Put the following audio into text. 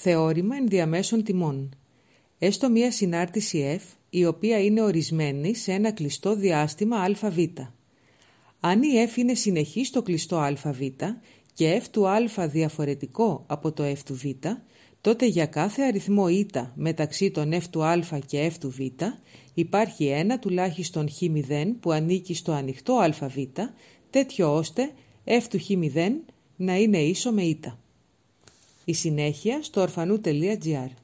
Θεώρημα ενδιαμέσων τιμών. Έστω μία συνάρτηση F, η οποία είναι ορισμένη σε ένα κλειστό διάστημα αβ. Αν η F είναι συνεχή στο κλειστό αβ και F του α διαφορετικό από το F του β, τότε για κάθε αριθμό η μεταξύ των F του α και F του β υπάρχει ένα τουλάχιστον χ0 που ανήκει στο ανοιχτό αβ, τέτοιο ώστε F του χ0 να είναι ίσο με η. Η συνέχεια στο orphanou.gr